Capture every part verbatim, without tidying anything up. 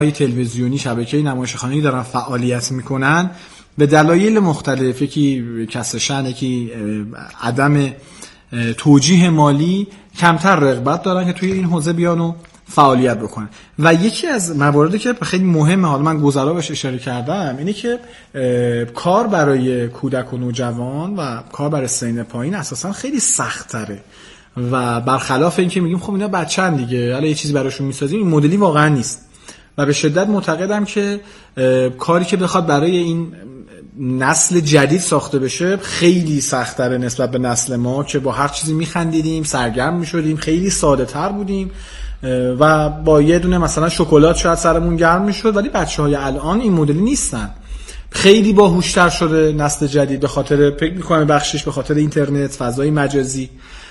تلویزیونی، شبکه نمایشخانه‌ای دارن فعالیت میکنن به دلایل مختلف، یکی کسر شأن، یکی عدم توجیه مالی، کمتر رغبت دارن که توی این حوزه بیان و فعالیت بکنن. و یکی از مواردی که خیلی مهمه، حالا من گذرا بهش اشاره کردم، اینه که کار برای کودک و نوجوان و کار برای سن پایین اساسا خیلی سخت‌تره و برخلاف این که میگیم خب اینا بچه‌ن دیگه، حالا یه چیزی براشون میسازیم، این مدلی واقعا نیست. و به شدت معتقدم که کاری که بخواد برای این نسل جدید ساخته بشه خیلی سخت‌تره نسبت به نسل ما که با هر چیزی میخندیدیم، سرگرم میشدیم، خیلی ساده تر بودیم و با یه دونه مثلا شکلات شاید سرمون گرم میشد. ولی بچه‌های الان این مدلی نیستن، خیلی باهوشتر شده نسل جدید، به خاطر فکر می‌کنم بخشش به خاطر اینترنت، فضای مجازی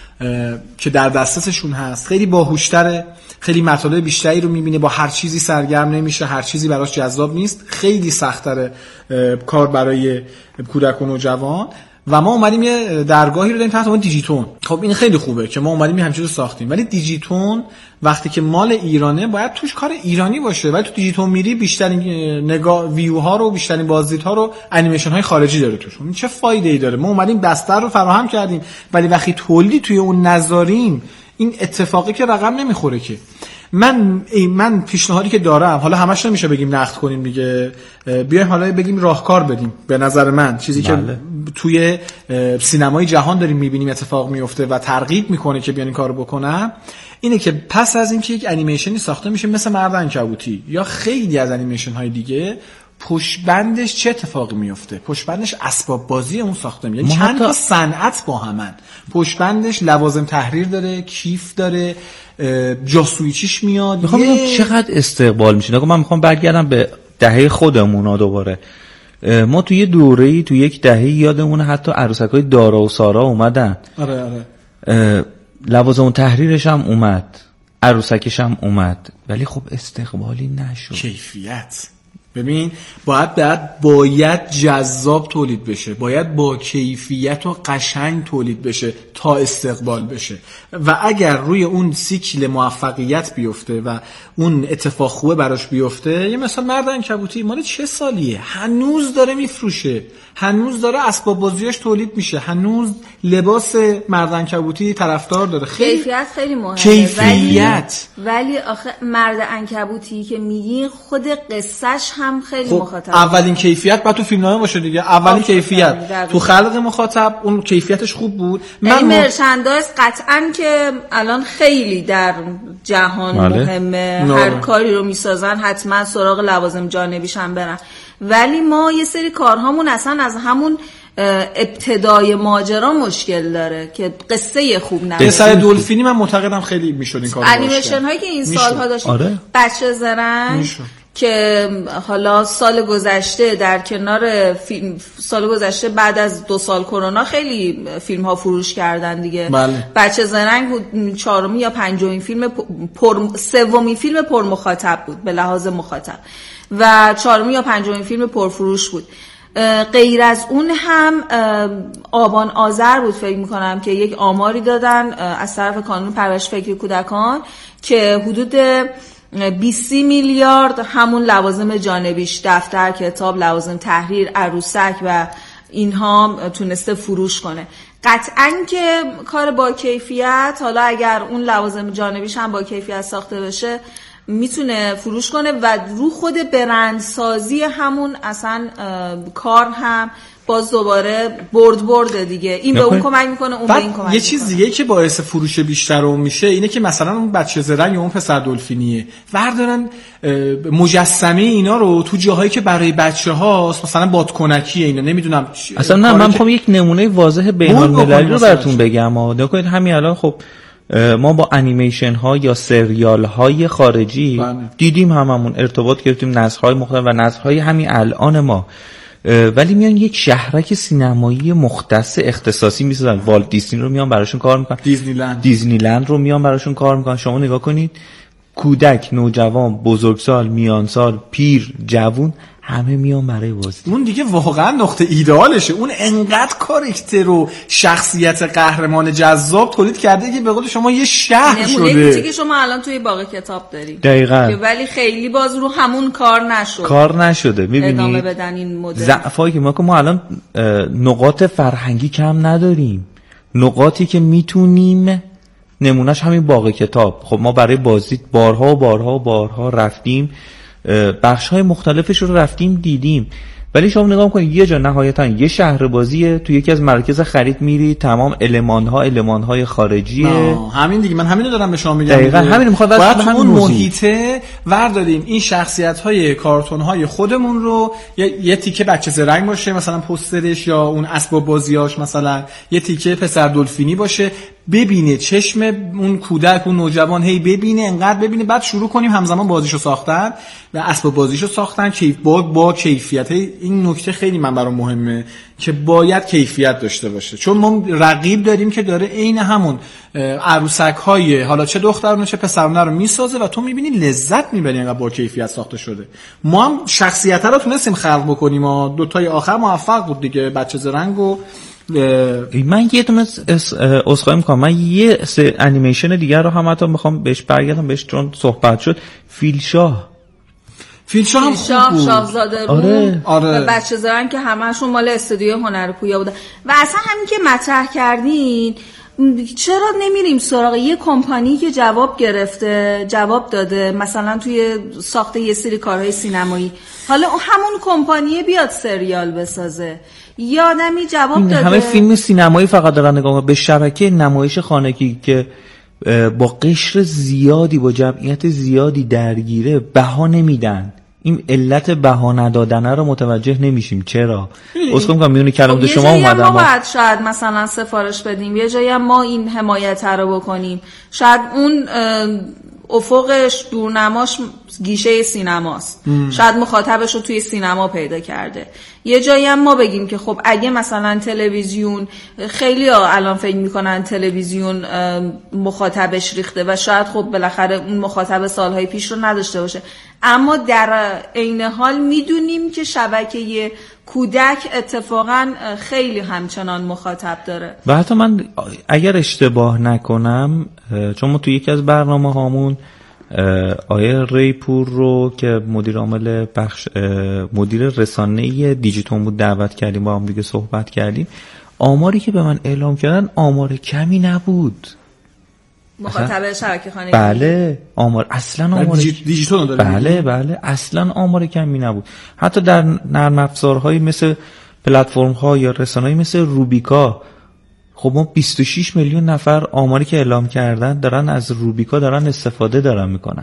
که در دسترسشون هست، خیلی باهوشتره، خیلی مطالب بیشتری رو میبینه، با هر چیزی سرگرم نمیشه، هر چیزی براش جذاب نیست، خیلی سخت‌تره کار برای کودک و نوجوان. و ما اومدیم یه درگاهی رو داریم تحت عنوان دیجیتون. خب این خیلی خوبه که ما اومدیم همین چیزو ساختیم، ولی دیجیتون وقتی که مال ایرانه باید توش کار ایرانی باشه. ولی تو دیجیتون میری بیشترین نگاه ویو ها رو، بیشترین بازدیدها رو انیمیشن های خارجی داره توش. این چه فایده ای داره؟ ما اومدیم بستر رو فراهم کردیم، ولی وقتی تولید توی اون نذاریم این اتفاقی که رقم نمیخوره که. من من پیشنهادی که دارم، حالا همش نمیشه بگیم نقد کنیم دیگه، بیایم حالا بگیم راهکار بدیم. به نظر من چیزی بله. که توی سینمای جهان داریم میبینیم اتفاق میفته و ترغیب میکنه که بیان این کارو بکنن، اینه که پس از اینکه یک انیمیشنی ساخته میشه مثل مرد عنکبوتی یا خیلی از انیمیشن های دیگه، پشت بندش چه اتفاقی میفته؟ پشت بندش اسباب بازی اون ساخته میشه، یعنی چند تا صنعت با همن. پشت بندش لوازم تحریر داره، کیف داره، جاسویچیش میاد. میخوام ببینم چقدر استقبال میشه. نگاه من میخوام برگردم به دهه خودمون دوباره. ما توی یه دوره‌ای تو یک دهه یادمونه حتی عروسکای دارا و سارا اومدن. آره آره. لوازم تحریرش هم اومد، عروسکش هم اومد، ولی خب استقبالی نشد. کیفیت ببین، باید باید باید جذاب تولید بشه، باید با کیفیت و قشنگ تولید بشه تا استقبال بشه. و اگر روی اون سیکل موفقیت بیفته و اون اتفاق خوبه براش بیفته، یه مثلا مرد عنکبوتی مال چه سالیه، هنوز داره میفروشه، هنوز داره اسباب بازیاش تولید میشه، هنوز لباس مرد عنکبوتی طرفدار داره. خیلی کیفیت خیلی مهمه. کیفیت ولی, ولی آخه مرد عنکبوتی که میگی خود قصهش هم خیلی خب مخاطب. اولین کیفیت بعد تو فیلمنامه باشه دیگه. اولین کیفیت تو خلق مخاطب اون کیفیتش خوب بود. من مرچندایز قطعاً که الان خیلی در جهان بله. مهمه. نه. هر کاری رو میسازن حتما سراغ لوازم جانبیش هم برن. ولی ما یه سری کارهامون اصلا از همون ابتدای ماجرا مشکل داره که قصه خوب نمیشه. قصه دلفینی من معتقدم خیلی میشد این کارو. انیمیشن هایی که این سال‌ها داشتیم، آره. بچه زرنگ که حالا سال گذشته در کنار فیلم، سال گذشته بعد از دو سال کرونا خیلی فیلم ها فروش کردن دیگه. بله. بچه زرنگ بود چهارمی یا پنجمین فیلم پر سومین فیلم پر مخاطب بود به لحاظ مخاطب و چهارمی یا پنجمین فیلم پرفروش بود. غیر از اون هم آبان آذر بود فکر میکنم که یک آماری دادن از طرف کانون پرورش فکری کودکان که حدود بیست میلیارد همون لوازم جانبیش، دفتر، کتاب، لوازم تحریر، عروسک و اینها تونسته فروش کنه. قطعاً که کار با کیفیت، حالا اگر اون لوازم جانبیش هم با کیفیت ساخته بشه میتونه فروش کنه و رو خود برندسازی همون اصلا کار هم باز دوباره برد برده دیگه. این به اون کمک میکنه، اون به این کمک. یه چیز دیگه که باعث فروش بیشتر اون میشه اینه که مثلا اون بچه زرنگ یا اون پسر دلفینیه وردارن مجسمه اینا رو تو جاهایی که برای بچه هاست، مثلا بادکنکیه اینا، نمیدونم اصلا. نه من میخوام یک نمونه واضح بین المللی رو براتون بگم. نکنید همین الان خب ما با انیمیشن ها یا سریال های خارجی بله. دیدیم، هممون ارتباط گرفتیم، نسل های مختلف و نسل های همین الان ما، ولی میان یک شهرک سینمایی مختص اختصاصی میسازن. والت دیزنی رو میان براشون کار میکنن، دیزنی لند دیزنی لند رو میان براشون کار میکنن. شما نگاه کنید، کودک، نوجوان، بزرگسال، میانسال، پیر، جوون، همه میان برای بازی. اون دیگه واقعا نقطه ایدئالشه. اون انقدر کاراکتر و شخصیت قهرمان جذاب تولید کرده که به قول شما یه شهر شده. نمونه که شما الان توی باغ کتاب دارید دقیقاً، که ولی خیلی باز رو همون کار نشد کار نشده. میبینید ادامه بدن این مدل. ضعفایی که ما که ما الان نقاط فرهنگی کم نداریم، نقاطی که میتونیم، نمونهش همین باغ کتاب. خب ما برای بازی بارها و بارها و بارها رفتیم، بخش‌های مختلفش رو رفتیم دیدیم، ولی شما نگاه کنید یه جا نهایتاً یه شهر بازیه، تو یکی از مراکز خرید میری تمام المان‌ها المان‌های خارجیه. همین دیگه، من همین رو دارم به شما میگم. دقیقاً همین میخواد باید تو اون محیطه ورداریم این شخصیت‌های کارتون‌های خودمون رو، یه, یه تیکه بچه زرنگ باشه مثلا پوسترش، یا اون اسباب بازیاش مثلا یه تیکه پسر دلفینی باشه، ببینه چشم اون کودک اون نوجوان هی ببینه، انقدر ببینه، بعد شروع کنیم همزمان بازیشو ساختن و اسباب بازیشو ساختن کیف با با کیفیت. این نکته خیلی من برام مهمه که باید کیفیت داشته باشه، چون ما رقیب داریم که داره عین همون عروسک های حالا چه دخترونه چه پسرونه رو میسازه و تو میبینی لذت میبری انقدر با کیفیت ساخته شده. ما هم شخصیت رو تونستیم خلق بکنیم و دو تای آخر موفق بود دیگه، بچه زرنگ و من یه دونه اسخای میکنم، من یه سه انیمیشن دیگر رو هم حتی میخوام بهش برگردم بهش چون صحبت شد. فیلشاه فیلشاه هم شاه شاهزاده رو آره. آره. و بچه زرنگ که همه‌شون مال استودیو هنر پویا بودن. و اصلا همین که مطرح کردین، چرا نمیریم سراغ یه کمپانی که جواب گرفته، جواب داده مثلا توی ساخت یه سری کارهای سینمایی، حالا همون کمپانی بیاد سریال بسازه، یا آدمی جواب داده. همه فیلم سینمایی فقط دارن نگاه به شبکه نمایش خانگی که با قشر زیادی با جمعیت زیادی درگیره بها نمیدن. این علت بها ندادن رو متوجه نمیشیم. چرا؟ اسکم که میونه کلام شما اومدم ما باید شاید مثلا سفارش بدیم، یه جایی هم ما این حمایت رو بکنیم، شاید اون افقش دورنماش گیشه سینماست، ام. شاید مخاطبش رو توی سینما پیدا کرده. یه جایی هم ما بگیم که خب اگه مثلا تلویزیون، خیلی ها الان فکر میکنن تلویزیون مخاطبش ریخته و شاید خب بالاخره اون مخاطب سالهای پیش رو نداشته باشه، اما در عین حال میدونیم که شبکه کودک اتفاقا خیلی همچنان مخاطب داره. و حتی من اگر اشتباه نکنم، چون ما توی یکی از برنامه هامون آیه ریپور رو که مدیر عامل بخش مدیر رسانه دیجیتون بود دعوت کردیم، با هم دیگه صحبت کردیم، آماری که به من اعلام کردن آمار کمی نبود. مخاطب شبکه خانگی. بله آمار اصلا آمار دیجیتال داره. بله بله اصلا آمار کمی نبود. حتی در نرم افزارهایی مثل پلتفرم ها یا رسانه‌ای مثل روبیکا، خب ما بیست و شش میلیون نفر آماری که اعلام کردن دارن از روبیکا دارن استفاده دارن میکنن،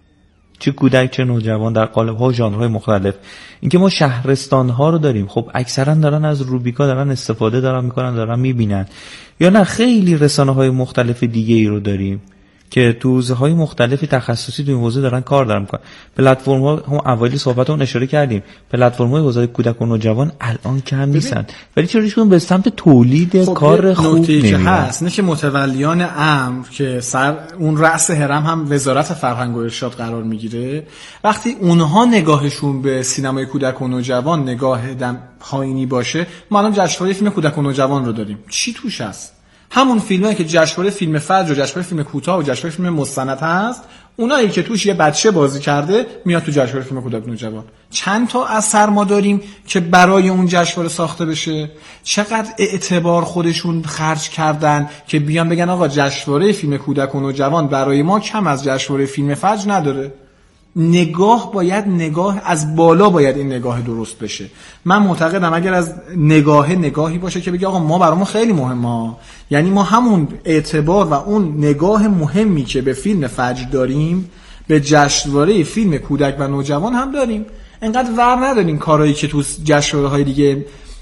چه کودک چه نوجوان در قالب‌ها و ژانرهای مختلف. اینکه ما شهرستان‌ها رو داریم، خب اکثرا دارن از روبیکا دارن استفاده دارن میکنن، دارن میبینن. یا نه خیلی رسانه‌های مختلف دیگه ای رو داریم که تو حوزه‌های مختلفی تخصصی تو این حوزه دارن کار دارن میکنن. پلتفرم‌ها هم اولی صحبتمون اشاره کردیم، پلتفرم‌های حوزه کودک و نوجوان الان کم نیستن، ولی چرا ایشون به سمت تولید خب کار خوب نمیرن؟ هست نه که متولیان امر که سر اون رأس هرم هم وزارت فرهنگ و ارشاد قرار میگیره، وقتی اونها نگاهشون به سینمای کودک و نوجوان نگاه دم پایینی باشه، ما الان جشنواره فیلم کودک و نوجوان رو داریم، چی توش هست؟ همون فیلمایی که جشنواره فیلم فجر و جشنواره فیلم کوتاه و جشنواره فیلم مستند هست، اونایی که توش یه بچه بازی کرده میاد تو جشنواره فیلم کودک و نوجوان. چند تا اثر ما داریم که برای اون جشنواره ساخته بشه، چقدر اعتبار خودشون خرج کردن که بیان بگن آقا جشنواره فیلم کودک و نوجوان برای ما کم از جشنواره فیلم فجر نداره. نگاه باید نگاه از بالا، باید این نگاه درست بشه. من معتقدم اگر از نگاه نگاهی باشه که بگی آقا ما برامون خیلی مهمه، یعنی ما همون اعتبار و اون نگاه مهمی که به فیلم فجر داریم به جشنواره فیلم کودک و نوجوان هم داریم. انقدر ور نداریم کارهایی که تو جشنواره های دیگه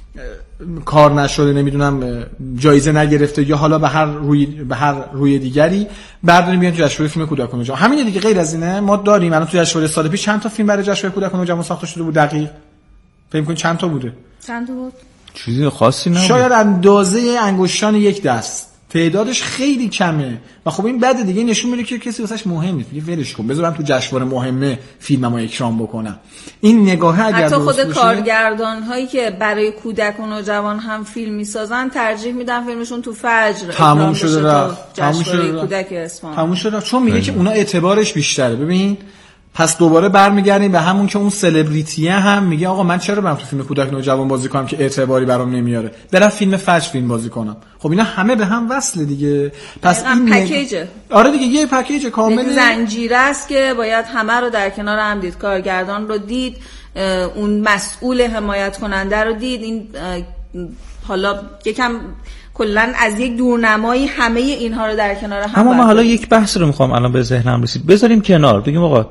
کار نشده، نمیدونم جایزه نگرفته یا حالا به هر روی به هر روی دیگری برداریم بیان تو جشنواره فیلم کودک و نوجوان. همین دیگه، غیر از اینه ما داریم. الان تو جشنواره سال پیش چند تا فیلم برای جشنواره کودک و نوجوان ساخته شده بود؟ دقیق فکر کنید چند تا بوده؟ چند تا بود؟ چیزی خاصی نبود، شاید اندازه انگشتان یک دست تعدادش خیلی کمه و خب این بده دیگه، نشون میده که کسی واسش مهم نیست، میگه ولش کن بذارم تو جشنواره مهمه فیلممو اکرام بکنم. این نگاه اگر حتی خود کارگردان هایی که برای کودک و نوجوان هم فیلم میسازن ترجیح میدن فیلمشون تو فجر تموم شده رفت، تموم شده کودک اصفهان تموم شده، چون میگه که اونا اعتبارش بیشتره. ببین پس دوباره برمیگردیم به همون که اون سلبریتیه هم میگه آقا من چرا برم تو فیلم کودک نوجوان بازی کنم که اعتباری برام نمیاره، برم فیلم فجر فیلم بازی کنم. خب اینا همه به هم وصله دیگه. پس این پکیجه نگ... آره دیگه یه پکیج کامل زنجیره است که باید همه رو در کنار هم دید. کارگردان رو دید، اون مسئول حمایت کننده رو دید، این حالا یکم کلن از یک دورنمایی همه اینها رو در کنار هم. اما من حالا یک بحث رو میخوام الان به ذهنم رسید بذاریم کنار، بگیم آقا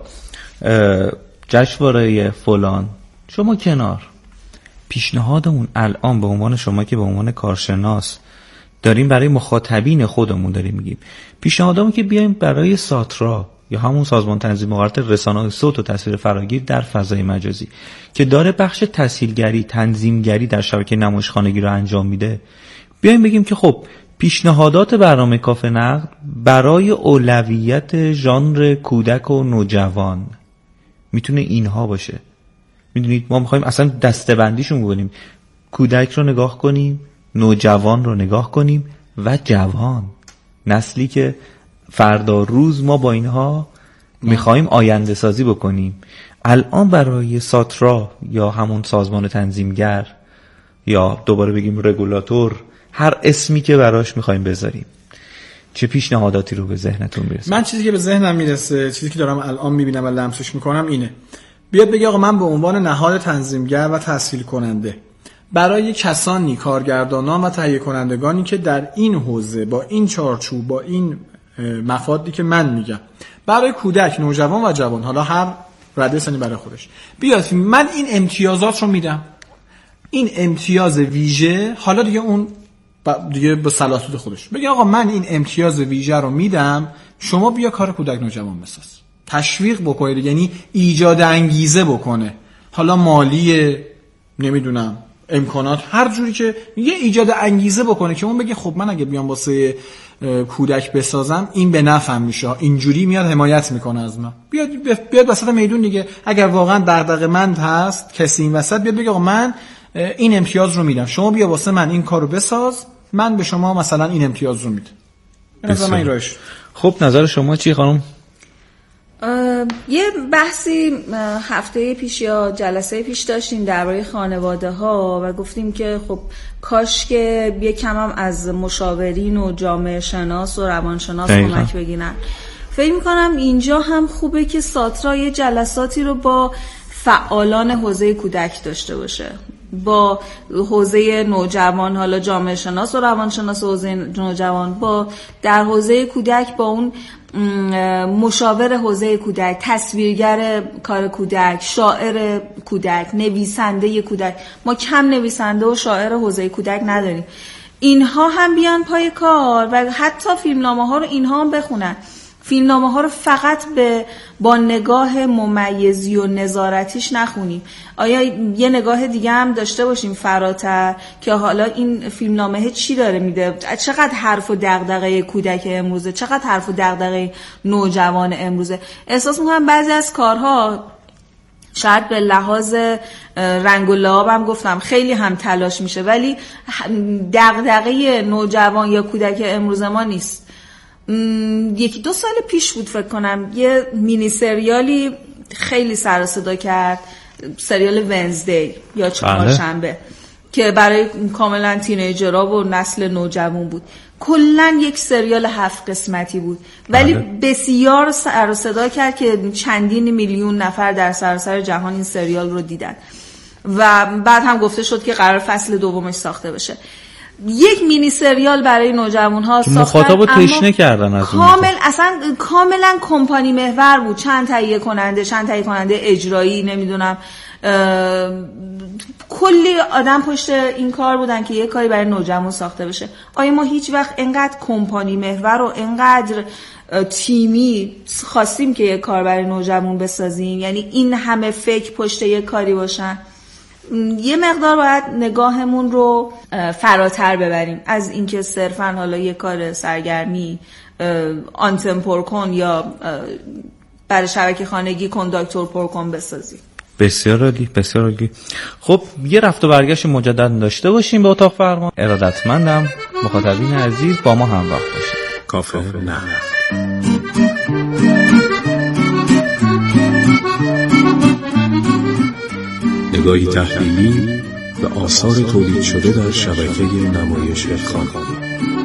جشنواره فلان شما کنار، پیشنهادمون الان به عنوان شما که به عنوان کارشناس داریم برای مخاطبین خودمون داریم میگیم، پیشنهادمون که بیایم برای ساترا یا همون سازمان تنظیم مقررات رسانه‌های صوت و تصویر فراگیر در فضای مجازی که داره بخش تسهیلگری تنظیمگری در شبکه نمایشخانگی رو انجام میده، بیایم بگیم که خب پیشنهادات برنامه کافه نقد برای اولویت ژانر کودک و نوجوان میتونه اینها باشه. میدونید ما میخوایم اصلا دسته‌بندیشون بکنیم، کودک رو نگاه کنیم، نوجوان رو نگاه کنیم و جوان، نسلی که فردا روز ما با اینها میخوایم آینده سازی بکنیم. الان برای ساترا یا همون سازمان تنظیمگر یا دوباره بگیم رگولاتور، هر اسمی که براش میخوایم بذاریم، چه پیشنهاداتی رو به ذهنتون میرسه؟ من چیزی که به ذهنم میرسه، چیزی که دارم الان میبینم و لمسش میکنم اینه، بیاد بگه آقا من به عنوان نهاد تنظیمگر و تسهیل کننده برای کسانی، کارگردانان و تهیه کنندگانی که در این حوزه با این چارچوب با این مفادی که من میگم برای کودک، نوجوان و جوان، حالا هر رده سنی برای خودش، بیاد من این امتیازات رو میدم، این امتیاز ویژه، حالا دیگه اون دیگه به صلاحیت خودش بگه آقا من این امتیاز ویژه رو میدم، شما بیا کار کودک نوجوان بساز، تشویق بکنه، یعنی ایجاد انگیزه بکنه، حالا مالی، نمیدونم امکانات، هر جوری که یه ایجاد انگیزه بکنه که اون بگه خب من اگه بیام واسه کودک بسازم این به نفعم میشه، اینجوری میاد حمایت میکنه از من، بیاد بیاد وسط میدون دیگه. اگر واقعا دغدغه‌مند هست کسی این وسط، بیاد بگه آقا من این امتیاز رو میدم، شما بیا واسه من این کارو بساز، من به شما مثلا این امتیاز رو میدم. به نظر من این راهش. خب نظر شما چی خانم؟ یه بحثی هفته پیش یا جلسه پیش داشتیم درباره خانواده ها و گفتیم که خب کاش که یه کم هم از مشاورین و جامعه شناس و روانشناس کمک بگیرن. فکر میکنم اینجا هم خوبه که ساترا یه جلساتی رو با فعالان حوزه کودک داشته باشه، با حوزه نوجوان، حالا جامعه شناس و روانشناس حوزه نوجوان، با در حوزه کودک با اون مشاور حوزه کودک، تصویرگر کار کودک، شاعر کودک، نویسنده کودک. ما کم نویسنده و شاعر حوزه کودک نداریم. اینها هم بیان پای کار و حتی فیلمنامه ها رو اینها هم بخونن. فیلمنامه ها رو فقط به با نگاه ممیزی و نظارتیش نخونیم، آیا یه نگاه دیگه هم داشته باشیم فراتر که حالا این فیلمنامه چی داره میده، چقدر حرف و دغدغه کودک امروزه، چقدر حرف و دغدغه نوجوان امروزه. احساس میکنم بعضی از کارها شاید به لحاظ رنگ و لعاب هم گفتم خیلی هم تلاش میشه، ولی دغدغه نوجوان یا کودک امروز ما نیست. یکی دو سال پیش بود فکر کنم یه مینی سریالی خیلی سر و صدا کرد، سریال ونزدی یا چهارشنبه، که برای کاملا تینیجرها و نسل نوجوان بود. کلا یک سریال هفت قسمتی بود ولی آره. بسیار سر و صدا کرد که چندین میلیون نفر در سراسر جهان این سریال رو دیدن و بعد هم گفته شد که قرار فصل دومش ساخته بشه. یک مینی سریال برای نوجوان ها ساختن، مخاطبو تشنه کردن از اون، کامل اصلا کاملا کمپانی محور بود، چند تهیه کننده، چند تهیه کننده اجرایی، نمیدونم کلی آدم پشت این کار بودن که یه کاری برای نوجوان ساخته بشه. آیا ما هیچ وقت اینقدر کمپانی محور و اینقدر تیمی خواستیم که یه کار برای نوجوان بسازیم؟ یعنی این همه فکر پشت یه کاری باشن؟ یه مقدار باید نگاهمون رو فراتر ببریم از اینکه صرفاً حالا یه کار سرگرمی آنتن پر کن یا برای شبکه خانگی کنداکتور پر کن بسازی. بسیار عالی، بسیار عالی. خب یه رفت و برگشت مجدد داشته باشیم به اتاق فرمان. ارادتمندم مخاطبین عزیز با ما همراه باشید. کافه نه نگاهی تحلیلی به آثار تولید شده در شبکه نمایش خانگی.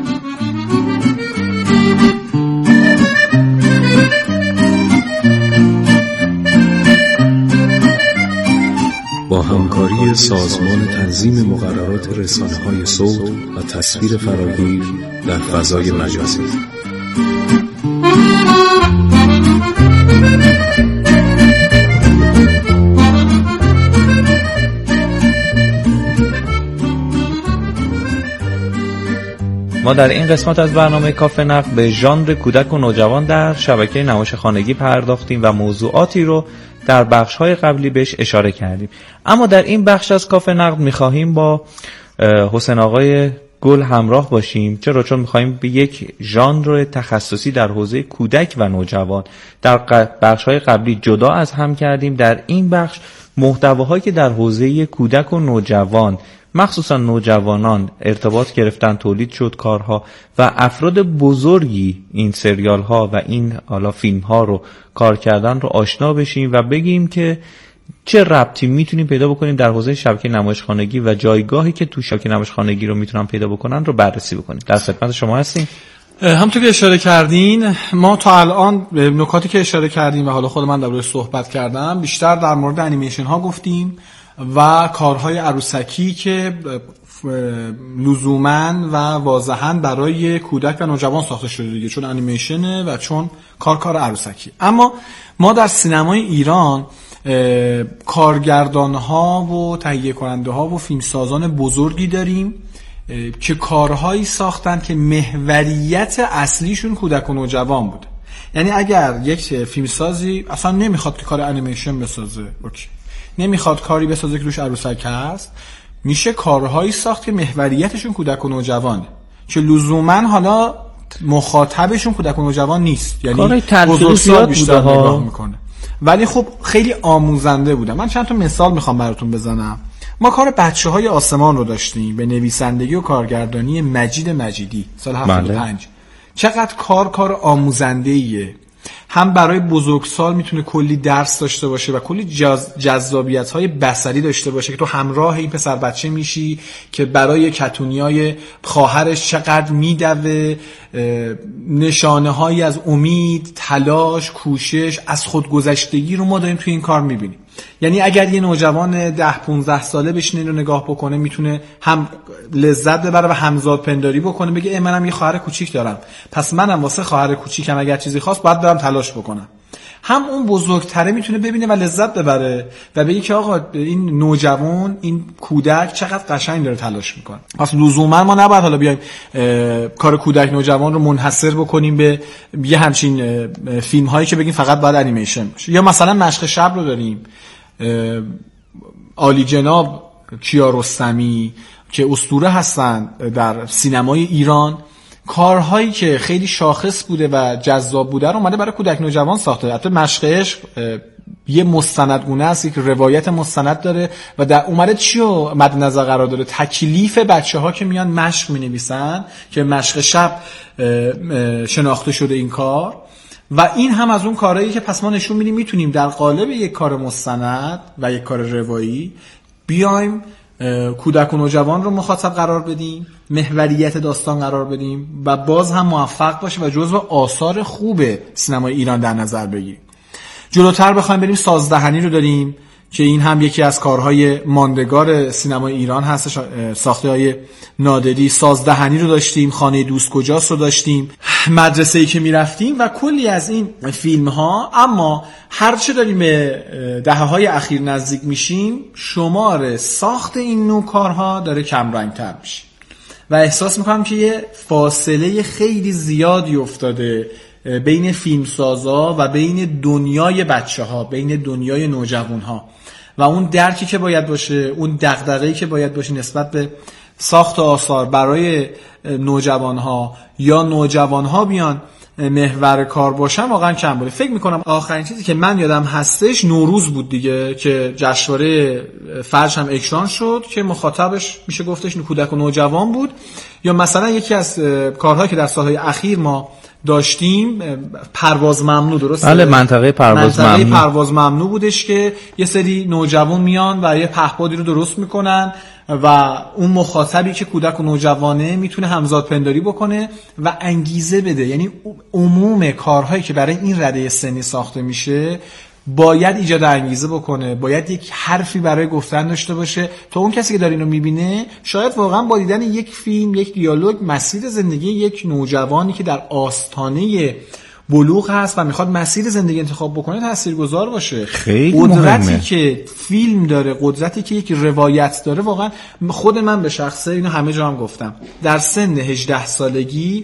با همکاری سازمان تنظیم مقررات رسانه‌های صوت و تصویر فراگیر در فضای مجازی. ما در این قسمت از برنامه کافه نقد به ژانر کودک و نوجوان در شبکه نمایش خانگی پرداختیم و موضوعاتی رو در بخش‌های قبلی بهش اشاره کردیم. اما در این بخش از کافه نقد می‌خواهیم با حسین آقای گل همراه باشیم. چرا؟ چون می‌خواهیم به یک ژانر تخصصی در حوزه کودک و نوجوان در بخش‌های قبلی جدا از هم کردیم. در این بخش محتواهایی که در حوزه کودک و نوجوان مخصوصا نوجوانان ارتباط گرفتن، تولید شد کارها و افراد بزرگی این سریال ها و این حالا فیلم ها رو کار کردن رو آشنا بشیم و بگیم که چه ربطی میتونیم پیدا بکنیم در حوزه شبکه نمایش خانگی و جایگاهی که تو شبکه نمایش خانگی رو میتونن پیدا بکنن رو بررسی بکنیم. در خدمت شما هستیم. همونطور که اشاره کردین ما تا الان نکاتی که اشاره کردیم و حالا خود من درباره‌اش صحبت کردم بیشتر در مورد انیمیشن ها گفتیم و کارهای عروسکی که لزوماً و واضحاً برای کودک و نوجوان ساخته شده دیگه، چون انیمیشنه و چون کار کار عروسکی. اما ما در سینمای ایران کارگردان‌ها و تهیه کننده‌ها و فیلمسازان بزرگی داریم که کارهایی ساختن که محوریت اصلیشون کودک و نوجوان بود. یعنی اگر یک فیلمسازی اصلا نمیخواد که کار انیمیشن بسازه، اوکی، نمیخواد کاری بسازه که روش عروسک هست، میشه کارهایی ساخت که محوریتشون کودک و نوجوانه که لزوما حالا مخاطبشون کودک و نوجوان نیست، یعنی بزرگسال بیشتر نگاه میکنه، ولی خب خیلی آموزنده بوده. من چند تا مثال میخوام براتون بزنم. ما کار بچه های آسمان رو داشتیم به نویسندگی و کارگردانی مجید مجیدی سال هفتاد و پنج. چقدر کار کار آموزنده‌ایه، هم برای بزرگسال میتونه کلی درس داشته باشه و کلی جز... جذابیت‌های بصری داشته باشه که تو همراه این پسر بچه میشی که برای کتونیای خواهرش چقدر میدوه، نشانه‌هایی از امید، تلاش، کوشش، از خودگذشتگی رو ما داریم توی این کار میبینیم. یعنی اگر یه نوجوان ده پونزده ساله بشینه رو نگاه بکنه میتونه هم لذت ببره و همزاد پنداری بکنه، بگه ای منم یه خواهر کوچیک دارم پس منم واسه خواهر کوچیکم اگر چیزی خواست باید برم تلاش بکنم. هم اون بزرگتره میتونه ببینه و لذت ببره و بگه که آقا این نوجوان، این کودک چقدر قشنگ داره تلاش میکنه. پس لزوما ما نباید حالا بیایم کار کودک نوجوان رو منحصر بکنیم به یه همچین فیلم هایی که بگیم فقط باید انیمیشن باشه. یا مثلا مشق شب رو داریم، عالی جناب کیارستمی که اسطوره هستن در سینمای ایران، کارهایی که خیلی شاخص بوده و جذاب بوده رو اومده برای کودک نوجوان ساخته. حتی مشق عشق یه مستندگونه است، یک روایت مستند داره و در اومده چی رو مد نظر قرار داره؟ تکلیف بچه‌ها که میان مشق می‌نویسن که مشق شب شناخته شده این کار. و این هم از اون کارهایی که پس ما نشون میدیم میتونیم در قالب یک کار مستند و یک کار روایی بیایم کودک و نوجوان رو مخاطب قرار بدیم، محوریت داستان قرار بدیم و باز هم موفق باشه و جزو آثار خوب سینمای ایران در نظر بگیریم. جلوتر بخوایم بریم سازدهنی رو داریم که این هم یکی از کارهای ماندگار سینمای ایران هست، ساخته های نادری. سازدهنی رو داشتیم، خانه دوست کجاست رو داشتیم، مدرسه‌ای که میرفتیم و کلی از این فیلم ها. اما هرچه داریم به دهه‌های اخیر نزدیک میشیم شمار ساخت این نوع کارها داره کم رنگ‌تر میشه و احساس میکنم که یه فاصله خیلی زیادی افتاده بین فیلمسازا و بین دنیای بچه‌ها، بین دنیای نوجوان‌ها و اون درکی که باید باشه، اون دغدغه‌ای که باید باشه نسبت به ساخت آثار برای نوجوان‌ها یا نوجوان‌ها بیان محور کار باشن واقعا کم بوده. فکر میکنم آخرین چیزی که من یادم هستش نوروز بود دیگه که جشنواره فرش هم اکران شد که مخاطبش میشه گفتش کودک و نوجوان بود. یا مثلا یکی از کارهایی که در سالهای اخیر ما داشتیم پرواز ممنوع، درسته؟ بله، منطقه پرواز منطقه ممنوع پرواز ممنوع بودش که یه سری نوجوان میان و یه پهپادی رو درست میکنن و اون مخاطبی که کودک و نوجوانه میتونه همزاد پنداری بکنه و انگیزه بده. یعنی عموم کارهایی که برای این رده سنی ساخته میشه باید ایجاد انگیزه بکنه، باید یک حرفی برای گفتن داشته باشه تا اون کسی که داره اینو میبینه شاید واقعا با دیدن یک فیلم، یک دیالوگ، مسیر زندگی یک نوجوانی که در آستانه بلوغ هست و میخواد مسیر زندگی انتخاب بکنه تاثیرگذار باشه. خیلی قدرتی مهمه. که فیلم داره، قدرتی که یک روایت داره، واقعا خود من به شخصه اینو همه جا هم گفتم، در سن هجده سالگی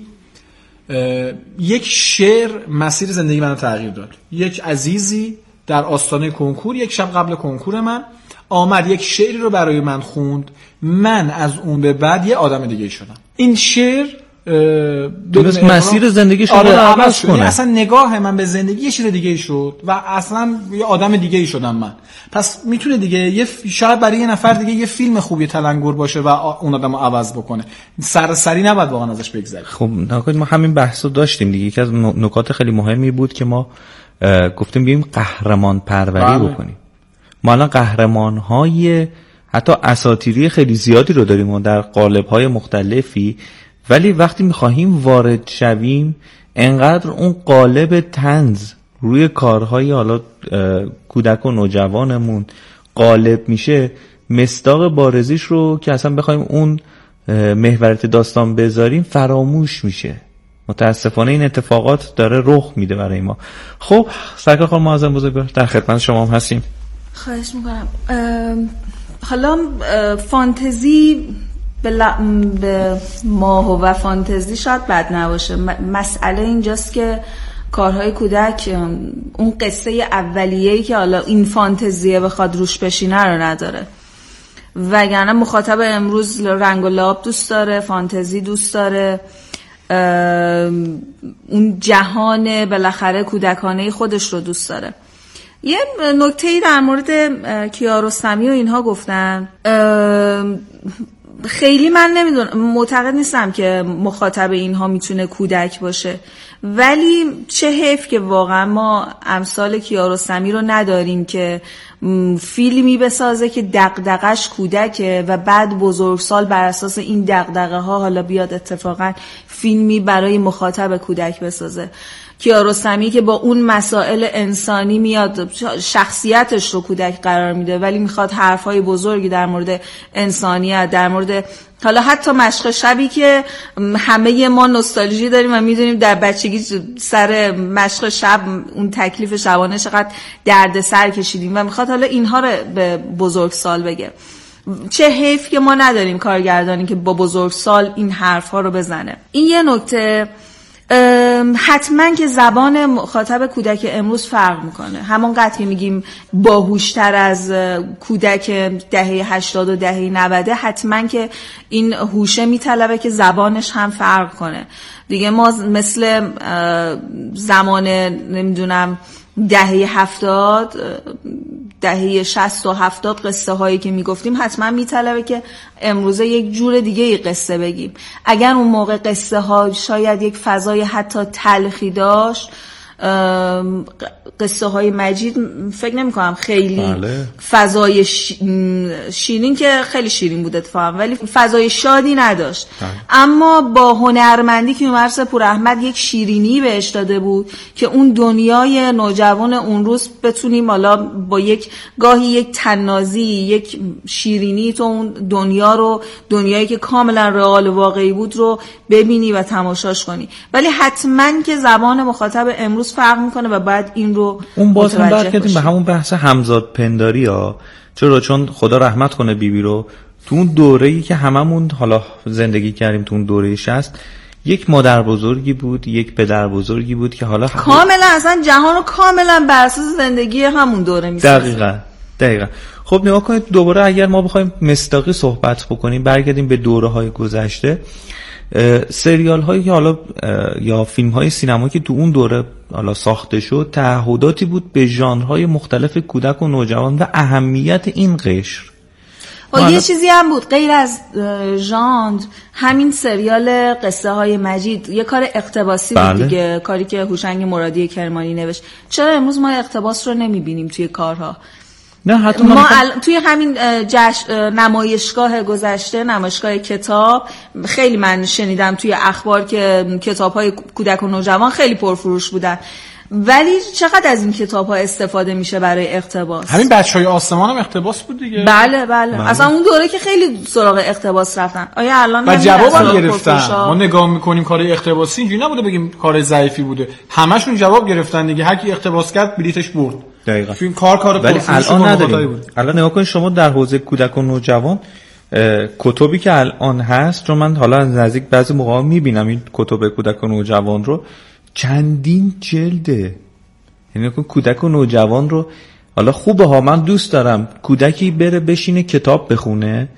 یک شعر مسیر زندگی منو تغییر داد. یک عزیزی در آستانه کنکور، یک شب قبل کنکور من آمد یک شعری رو برای من خوند، من از اون به بعد یه آدم دیگه شدم. این شعر درست مسیر زندگی شما رو عوض کنه. اصلا نگاه من به زندگی یه چیز دیگه شد و اصلا یه آدم دیگه ای شدم من. پس میتونه دیگه یه ف... شاید برای یه نفر دیگه یه فیلم خوبی تلنگر باشه و اون آدمو عوض بکنه. سرسری نباید واقعا ازش بگذریم. خب ما همین بحثو داشتیم دیگه. یکی از نکات خیلی مهمی بود که ما گفتیم بیایم قهرمان پروری بکنیم. ما الان قهرمان‌های حتی اساطیری خیلی زیادی رو داریم و در قالب‌های مختلفی، ولی وقتی می‌خواهیم وارد شویم انقدر اون قالب طنز روی کارهای حالا کودک و نوجوانمون غالب میشه، مصداق بارزیش رو که اصلا بخوایم اون محوریت داستان بذاریم فراموش میشه. متاسفانه این اتفاقات داره رخ میده برای ما. خب سرکار خانم معظم بزرگوار در خدمت شما هم هستیم. خواهش میکنم. حالا فانتزی به, ل... به ماه و فانتزی شاید بد نباشه. مسئله اینجاست که کارهای کودک اون قصه اولیه‌ای که حالا این فانتزیه بخواد روش بشینه رو نداره، وگرنه مخاطب امروز رنگ و لعاب دوست داره، فانتزی دوست داره، اون جهان بالاخره کودکانه خودش رو دوست داره. یه نکته‌ای در مورد کیارستمی و اینها گفتن، خیلی من نمیدونم، معتقد نیستم که مخاطب اینها میتونه کودک باشه، ولی چه حیف که واقعا ما امثال کیارستمی رو نداریم که فیلمی بسازه که دغدغش کودکه و بعد بزرگسال بر اساس این دغدغه ها حالا بیاد اتفاقا فیلمی برای مخاطب کودک بسازه. کیارستمی که با اون مسائل انسانی میاد شخصیتش رو کودک قرار میده، ولی میخواد حرفای بزرگی در مورد انسانیت، در مورد حالا حتی مشق شبی که همه ما نوستالژی داریم و میدونیم در بچگی سر مشق شب اون تکلیف شبانه چقدر درد سر کشیدیم و میخواد حالا اینها رو به بزرگسال بگه. چه حیف که ما نداریم کارگردانی که با بزرگسال این حرفا رو بزنه. این یه نکته. حتما که زبان مخاطب کودک امروز فرق میکنه. همونقدر که میگیم باهوشتر از کودک دهه هشتاد و دهه نود، حتما که این هوشه میطلبه که زبانش هم فرق کنه دیگه. ما مثل زمان نمیدونم دهه هفتاد، دهه شصت و هفتاد قصه هایی که میگفتیم حتما میطلبه که امروزه یک جور دیگه ای قصه بگیم. اگر اون موقع قصه ها شاید یک فضای حتی تلخی داشت، قصه های مجید فکر نمی کنم خیلی بله. فضای شیرین که خیلی شیرین بود اتفاقا، ولی فضای شادی نداشت بله. اما با هنرمندی که عمر پور احمد یک شیرینی بهش داده بود که اون دنیای نوجوان اون روز بتونیم حالا با یک گاهی یک طنازی، یک شیرینی تو اون دنیا رو، دنیایی که کاملا رئال واقعی بود رو ببینی و تماشاش کنی. ولی حتما که زبان مخاطب امروز فرق میکنه و بعد این رو اون باز هم برگردیم به همون بحث همزاد پنداری ها. چرا؟ چون خدا رحمت کنه بیبی رو تو اون دوره‌ای که هممون حالا زندگی کردیم، تو اون دوره شصت یک مادر بزرگی بود، یک پدر بزرگی بود که حالا کاملا اصلا جهان رو کاملا بر اساس زندگی همون دوره میسازه. دقیقاً دقیقاً. خب نگاه کنید دوباره اگر ما بخوایم مصداقی صحبت بکنیم، برگردیم به دوره‌های گذشته، سریال هایی که حالا یا فیلم های سینمایی که تو اون دوره حالا ساخته شد تعهداتی بود به ژانرهای مختلف کودک و نوجوان و اهمیت این قشر. و یه چیزی هم بود غیر از ژانر، همین سریال قصه های مجید یه کار اقتباسی بود. بله. دیگه کاری که هوشنگ مرادی کرمانی نوشت. چرا امروز ما اقتباس رو نمیبینیم توی کارها؟ نه حتی ما ال... توی همین جش... نمایشگاه گذشته، نمایشگاه کتاب، خیلی من شنیدم توی اخبار که کتاب‌های کودک و نوجوان خیلی پرفروش بودن، ولی چقدر از این کتاب‌ها استفاده میشه برای اقتباس؟ همین بچه‌های آسمان هم اقتباس بود دیگه. بله بله, بله. اصلا اون دوره که خیلی سراغ اقتباس رفتن. آیا الان هم جواب گرفتن؟ ما نگاه می‌کنیم کار اقتباسی اینجوری نبوده بگیم کار ضعیفی بوده، همشون جواب گرفتن دیگه. هر کی اقتباس کرد بلیتش برد. دقیقاً. این کار کار ولی الان نداریم. الان نگاه کنید شما در حوزه کودک و نوجوان کتابی که الان هست، چون من حالا از نزدیک بعضی موقع میبینم این کتب کودک و نوجوان رو، چندین جلده. یعنی کودک و نوجوان رو حالا خوبه ها، من دوست دارم کودکی بره بشینه کتاب بخونه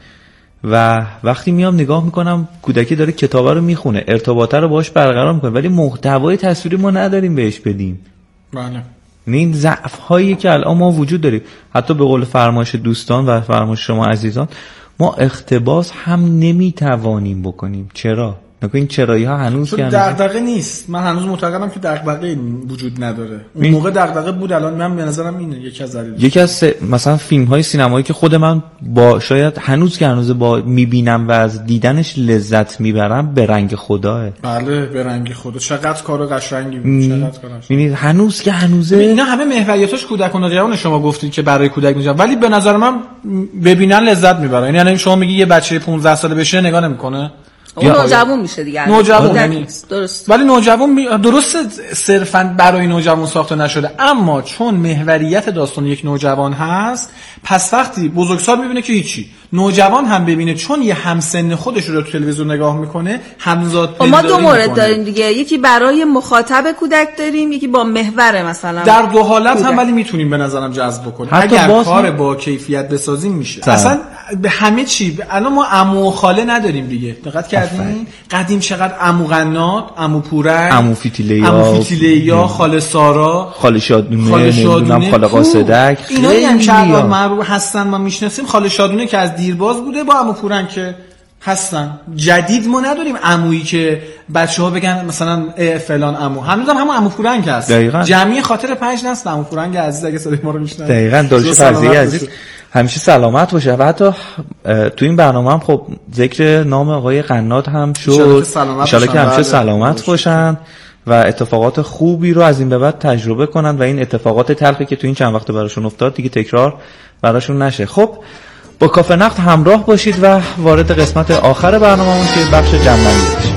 و وقتی میام نگاه میکنم کودکی داره کتابه رو میخونه، ارتباطه رو باهاش برقرار میکنه، ولی محتوای تصویری ما نداریم بهش بدیم. بله. این ضعف هایی که الان ما وجود داریم، حتی به قول فرمایش دوستان و فرمایش شما عزیزان، ما اقتباس هم نمیتوانیم بکنیم. چرا؟ نکنین چرایی ها هنوز که دغدغه نیست. من هنوز معتقدم که دغدغه وجود نداره. اون موقع دغدغه بود، الان من به نظرم اینه یکی از دلایل. یکی از س... مثلا فیلم های سینمایی که خود من با شاید هنوز که هنوز با میبینم و از دیدنش لذت میبرم، به رنگ خداه. بله به رنگ خدا. چقدر کار قشنگی بود. چقدر کارش. ببینید هنوز که هنوزه اینا همه محوریتاش کودک و نوجوان شما گفتید که برای کودک نوجوان، ولی به نظر من ببینن لذت میبرن. یعنی شما میگی یه بچه پانزده ساله بشه نگاه نمیکنه، اون نوجوان میشه دیگه. نوجوان یعنی درست. ولی نوجوان می... درست صرفا برای نوجوان ساخته نشده، اما چون محوریت داستان یک نوجوان هست، پس وقتی بزرگسال میبینه که هیچی، نوجوان هم ببینه، چون یه همسن خودش رو تو تلویزیون نگاه میکنه، همزاد پنداری ما دو مورد میکنه. داریم دیگه، یکی برای مخاطب کودک داریم، یکی با محور مثلا. در دو حالت کودک. هم ولی میتونیم به نظرم جذب بکنیم اگر کار هم... با کیفیت بسازیم میشه. سلام. اصلا به همه چی. الان ما عمو و خاله نداریم دیگه، دقت کردین؟ قدیم چقدر عمو قنات، عمو پورنگ، عمو فیتیلیا، عمو فیتیلیا، خاله سارا، خاله شادونه، نمیدونم خاله قاصدک، اینا هم که الان معروف هستن ما میشناسیم. خاله شادونه که از دیرباز بوده، با عمو پورنگ که هستن. جدید ما نداریم عمویی که بچه‌ها بگن مثلا فلان عمو، هنوزم هم همون عمو پورنگ هست. دقیقاً. جمعی خاطر پنج نسل عمو پورنگ عزیز اگه صدای ما رو میشنوه. دقیقاً داشته فرضیه عزیز همیشه سلامت باشه. و حتی تو این برنامه هم خب ذکر نام آقای قنات هم شد، ان شاءالله که همیشه سلامت باشن و اتفاقات خوبی رو از این به بعد تجربه کنن و این اتفاقات تلخی که تو این چند وقت براشون افتاد دیگه تکرار براشون نشه. خب با کافه نقد همراه باشید و وارد قسمت آخر برنامه‌مون که بخش جمع‌بندی بشه.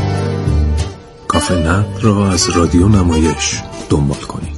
کافه نقد را از رادیو نمایش دنبال کنید.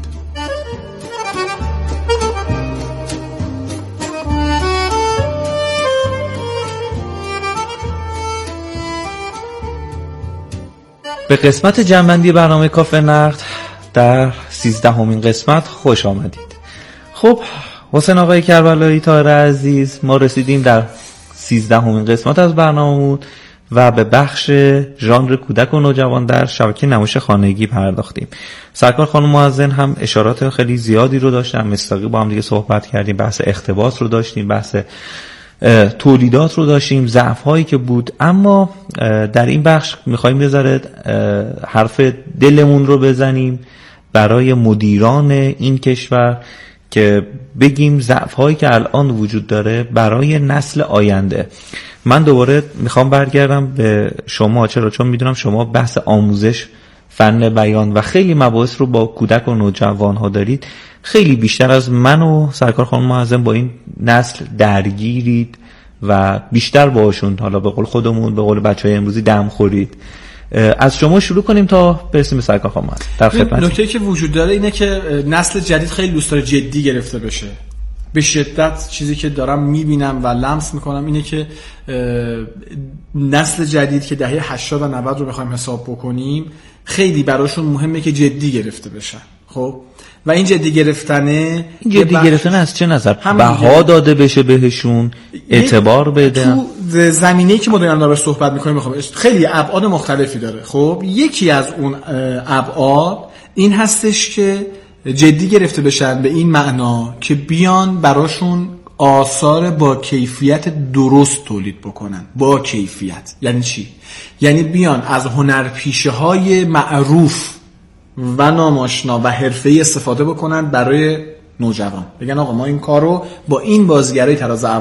به قسمت جمع‌بندی برنامه کافه نقد در سیزدهمین قسمت خوش آمدید. خب حسین آقای کربلایی طاهر عزیز، ما رسیدیم در سیزدهمین قسمت از برنامه‌مون و به بخش ژانر کودک و نوجوان در شبکه نمایش خانگی پرداختیم. سرکار خانم معزن هم اشارات خیلی زیادی رو داشتن، مستقیم با هم دیگه صحبت کردیم، بحث اقتباس رو داشتیم، بحث تولیدات رو داشتیم، ضعف هایی که بود. اما در این بخش میخوایم یه ذره حرف دلمون رو بزنیم برای مدیران این کشور که بگیم ضعف هایی که الان وجود داره برای نسل آینده. من دوباره میخوام برگردم به شما، چرا؟ چون میدونم شما بحث آموزش، فن بیان و خیلی مباحث رو با کودک و نوجوان ها دارید. خیلی بیشتر از من و سرکار خانم معظم با این نسل درگیرید و بیشتر باشون، حالا به قول خودمون، به قول بچهای امروزی، دم خورید. از شما شروع کنیم تا برسیم به سرکار خانم معظم. در خدمت. نکته‌ای که وجود داره اینه که نسل جدید خیلی دوست داره جدی گرفته بشه. به شدت چیزی که دارم میبینم و لمس میکنم اینه که نسل جدید که دهه هشتاد و نود رو بخوایم حساب بکنیم خیلی براشون مهمه که جدی گرفته بشن. خب و این جدی گرفتنه این جدی گرفتن از چه نظر؟ بها داده بشه بهشون، اعتبار بده. تو زمینه‌ای که ما داریم داره صحبت می‌کنیم می‌خوام خیلی ابعاد مختلفی داره. خب یکی از اون ابعاد این هستش که جدی گرفته بشن به این معنا که بیان براشون آثار با کیفیت درست تولید بکنن. با کیفیت یعنی چی؟ یعنی بیان از هنرپیشه‌های معروف و ناماشنا و حرفه‌ای استفاده بکنن برای نوجوان. بگن آقا ما این کارو با این بازیگرای تراز